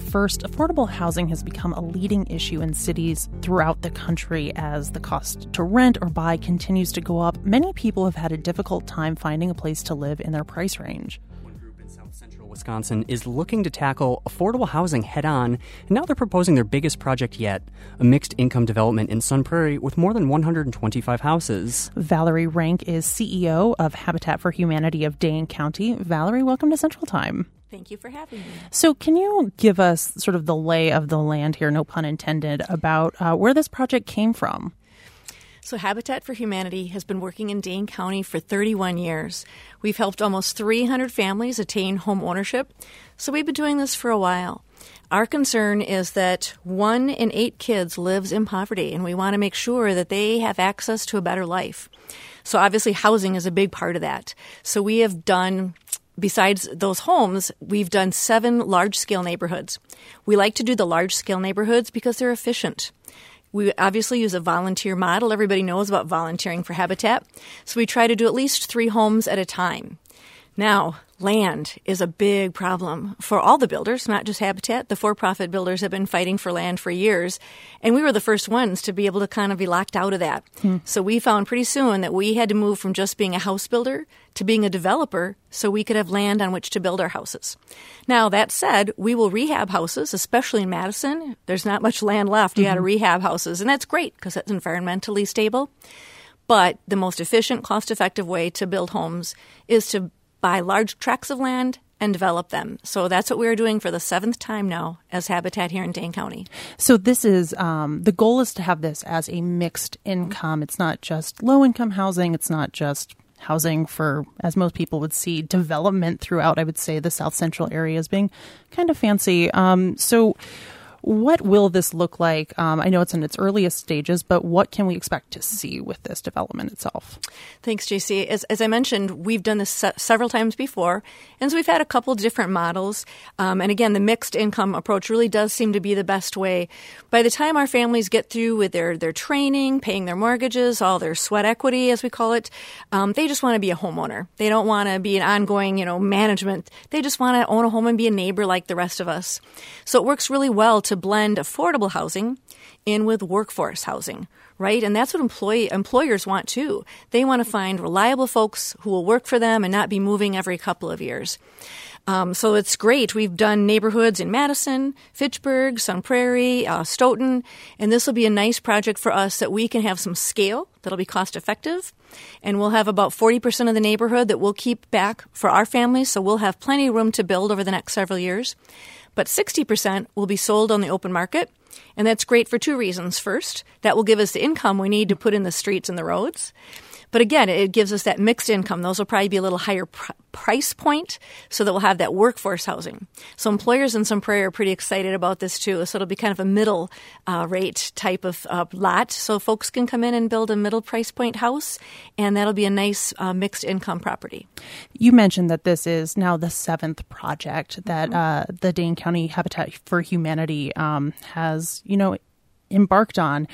First, affordable housing has become a leading issue in cities throughout the country as the cost to rent or buy continues to go up. Many people have had a difficult time finding a place to live in their price range. South Central Wisconsin is looking to tackle affordable housing head-on, and now they're proposing their biggest project yet, a mixed-income development in Sun Prairie with more than 125 houses. Valerie Rank is CEO of Habitat for Humanity of Dane County. Valerie, welcome to Central Time. Thank you for having me. So can you give us sort of the lay of the land here, no pun intended, about where this project came from? So Habitat for Humanity has been working in Dane County for 31 years. We've helped almost 300 families attain home ownership, so we've been doing this for a while. Our concern is that 1 in 8 kids lives in poverty, and we want to make sure that they have access to a better life. So obviously housing is a big part of that. So we have done, besides those homes, we've done 7 large-scale neighborhoods. We like to do the large-scale neighborhoods because they're efficient. We obviously use a volunteer model. Everybody knows about volunteering for Habitat. So we try to do at least 3 homes at a time. Now, land is a big problem for all the builders, not just Habitat. The for-profit builders have been fighting for land for years, and we were the first ones to be able to kind of be locked out of that. So we found pretty soon that we had to move from just being a house builder to being a developer so we could have land on which to build our houses. Now, that said, we will rehab houses, especially in Madison. There's not much land left. You got to rehab houses, and that's great because that's environmentally stable. But the most efficient, cost-effective way to build homes is to buy large tracts of land and develop them. So that's what we're doing for the 7th time now as Habitat here in Dane County. So this is, the goal is to have this as a mixed income. It's not just low-income housing. It's not just housing for, as most people would see, development throughout, I would say, the South Central area as being kind of fancy. So what will this look like? I know it's in its earliest stages, but what can we expect to see with this development itself? Thanks, JC. As I mentioned, we've done this several times before, and so we've had a couple different models. And again, the mixed income approach really does seem to be the best way. By the time our families get through with their training, paying their mortgages, all their sweat equity, as we call it, they just want to be a homeowner. They don't want to be an ongoing, management. They just want to own a home and be a neighbor like the rest of us. So it works really well to blend affordable housing in with workforce housing, right? And that's what employers want too. They want to find reliable folks who will work for them and not be moving every couple of years. So it's great. We've done neighborhoods in Madison, Fitchburg, Sun Prairie, Stoughton, and this will be a nice project for us that we can have some scale that'll be cost effective. And we'll have about 40% of the neighborhood that we'll keep back for our families, so we'll have plenty of room to build over the next several years. But 60% will be sold on the open market, and that's great for 2 reasons. First, that will give us the income we need to put in the streets and the roads. But again, it gives us that mixed income. Those will probably be a little higher price point so that we'll have that workforce housing. So employers in Sun Prairie are pretty excited about this too. So it'll be kind of a middle rate type of lot. So folks can come in and build a middle price point house, and that'll be a nice mixed income property. You mentioned that this is now the 7th project that the Dane County Habitat for Humanity has, embarked on.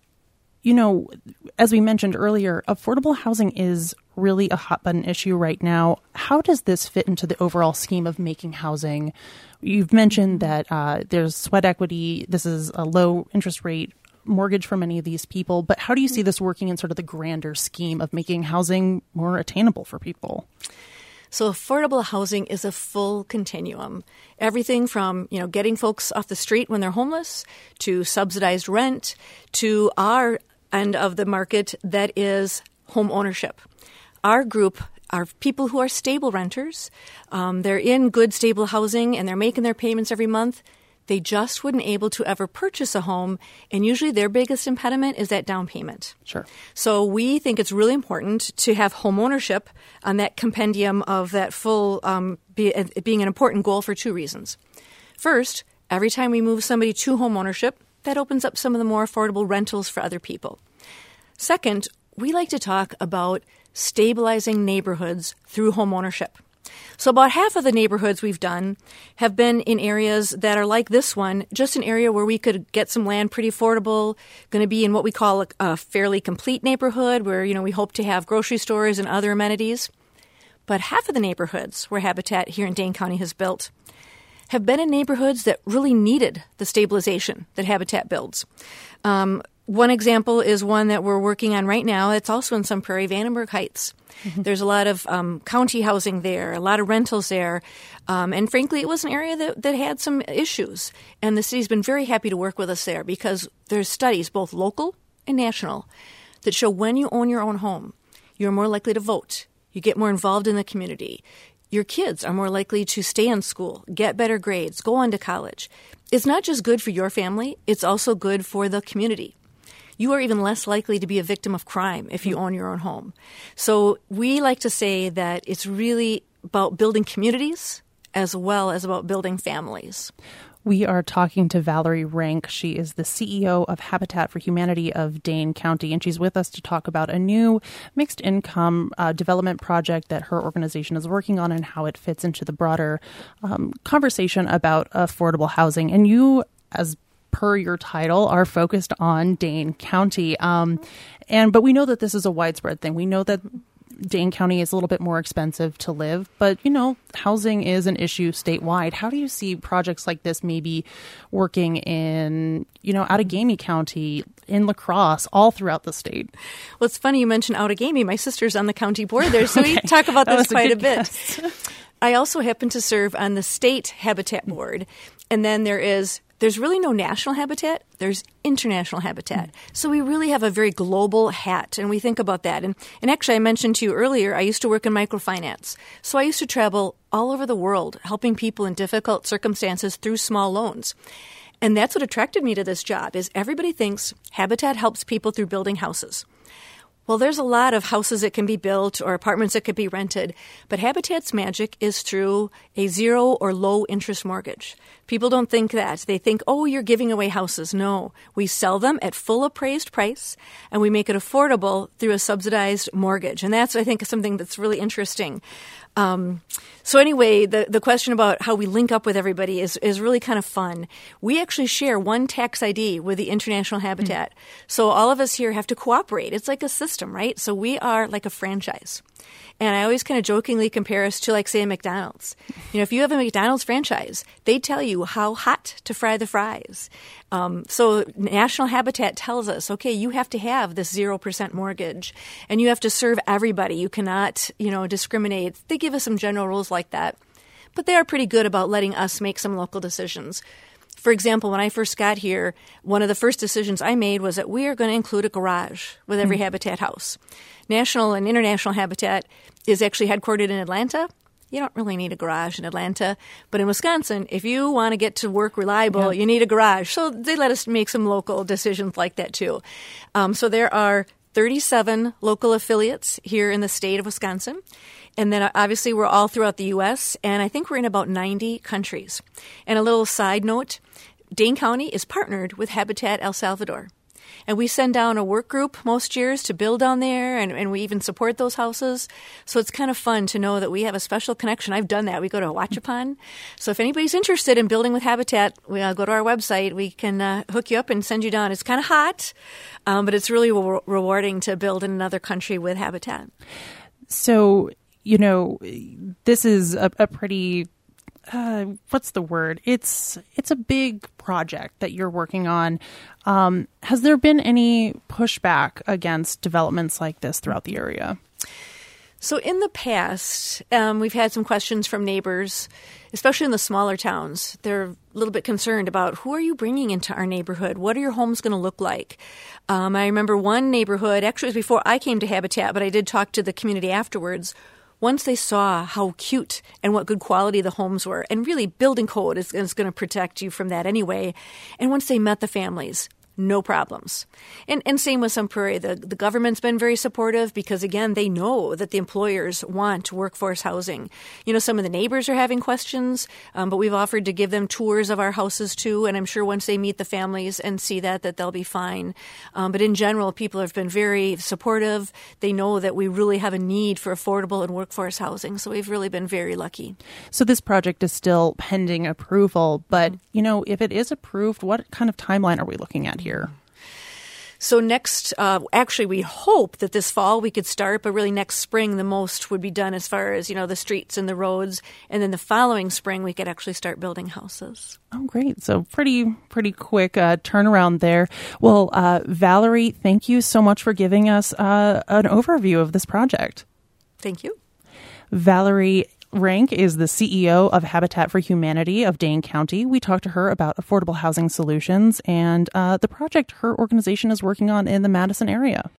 As we mentioned earlier, affordable housing is really a hot button issue right now. How does this fit into the overall scheme of making housing? You've mentioned that there's sweat equity. This is a low interest rate mortgage for many of these people. But how do you see this working in sort of the grander scheme of making housing more attainable for people? So affordable housing is a full continuum. Everything from, getting folks off the street when they're homeless to subsidized rent to our end of the market that is home ownership. Our group are people who are stable renters. They're in good, stable housing and they're making their payments every month. They just wouldn't able to ever purchase a home, and usually their biggest impediment is that down payment. Sure. So we think it's really important to have home ownership on that compendium of that full being an important goal for 2 reasons. First, every time we move somebody to home ownership, that opens up some of the more affordable rentals for other people. Second, we like to talk about stabilizing neighborhoods through home ownership. So about half of the neighborhoods we've done have been in areas that are like this one, just an area where we could get some land pretty affordable, going to be in what we call a fairly complete neighborhood where, we hope to have grocery stores and other amenities. But half of the neighborhoods where Habitat here in Dane County has built have been in neighborhoods that really needed the stabilization that Habitat builds. One example is one that we're working on right now. It's also in Sun Prairie, Vandenberg Heights. Mm-hmm. There's a lot of county housing there, a lot of rentals there. And frankly, it was an area that had some issues. And the city's been very happy to work with us there because there's studies, both local and national, that show when you own your own home, you're more likely to vote. You get more involved in the community. Your kids are more likely to stay in school, get better grades, go on to college. It's not just good for your family, it's also good for the community. You are even less likely to be a victim of crime if you own your own home. So we like to say that it's really about building communities as well as about building families. We are talking to Valerie Rank. She is the CEO of Habitat for Humanity of Dane County, and she's with us to talk about a new mixed income development project that her organization is working on and how it fits into the broader conversation about affordable housing. And you, as per your title, are focused on Dane County. But we know that this is a widespread thing. We know that Dane County is a little bit more expensive to live, but, housing is an issue statewide. How do you see projects like this maybe working in, Outagamie County, in La Crosse, all throughout the state? Well, it's funny you mentioned Outagamie. My sister's on the county board there, so we talk about this quite a bit. I also happen to serve on the state Habitat board, and then there's really no national habitat. There's international habitat. So we really have a very global hat, and we think about that. And actually, I mentioned to you earlier, I used to work in microfinance. So I used to travel all over the world helping people in difficult circumstances through small loans. And that's what attracted me to this job, is everybody thinks Habitat helps people through building houses. Well, there's a lot of houses that can be built or apartments that could be rented, but Habitat's magic is through a zero or low interest mortgage. People don't think that. They think, oh, you're giving away houses. No, we sell them at full appraised price, and we make it affordable through a subsidized mortgage. And that's, I think, something that's really interesting. So anyway, the question about how we link up with everybody is really kind of fun. We actually share one tax ID with the International Habitat. So all of us here have to cooperate. It's like a system, right? So we are like a franchise. And I always kind of jokingly compare us to, like, say, a McDonald's. If you have a McDonald's franchise, they tell you how hot to fry the fries. So National Habitat tells us, okay, you have to have this 0% mortgage, and you have to serve everybody. You cannot, discriminate. They give us some general rules like that. But they are pretty good about letting us make some local decisions. For example, when I first got here, one of the first decisions I made was that we are going to include a garage with every Habitat house. National and International Habitat is actually headquartered in Atlanta. You don't really need a garage in Atlanta. But in Wisconsin, if you want to get to work reliable, you need a garage. So they let us make some local decisions like that, too. So there are 37 local affiliates here in the state of Wisconsin. And then obviously we're all throughout the U.S., and I think we're in about 90 countries. And a little side note, Dane County is partnered with Habitat El Salvador. And we send down a work group most years to build down there, and we even support those houses. So it's kind of fun to know that we have a special connection. I've done that. We go to Huachapan. So if anybody's interested in building with Habitat, we go to our website. We can hook you up and send you down. It's kind of hot, but it's really rewarding to build in another country with Habitat. So, this is a pretty... what's the word? It's a big project that you're working on. Has there been any pushback against developments like this throughout the area? So in the past, we've had some questions from neighbors, especially in the smaller towns. They're a little bit concerned about, who are you bringing into our neighborhood? What are your homes going to look like? I remember one neighborhood, actually it was before I came to Habitat, but I did talk to the community afterwards. Once they saw how cute and what good quality the homes were, and really building code is going to protect you from that anyway. And once they met the families, no problems. And same with Sun Prairie. The government's been very supportive because, again, they know that the employers want workforce housing. Some of the neighbors are having questions, but we've offered to give them tours of our houses too. And I'm sure once they meet the families and see that they'll be fine. But in general, people have been very supportive. They know that we really have a need for affordable and workforce housing. So we've really been very lucky. So this project is still pending approval. But, if it is approved, what kind of timeline are we looking at here? So next, actually, we hope that this fall we could start, but really next spring the most would be done as far as, the streets and the roads. And then the following spring we could actually start building houses. Oh, great. So pretty quick turnaround there. Well, Valerie, thank you so much for giving us an overview of this project. Thank you. Valerie Rank is the CEO of Habitat for Humanity of Dane County. We talked to her about affordable housing solutions and the project her organization is working on in the Madison area.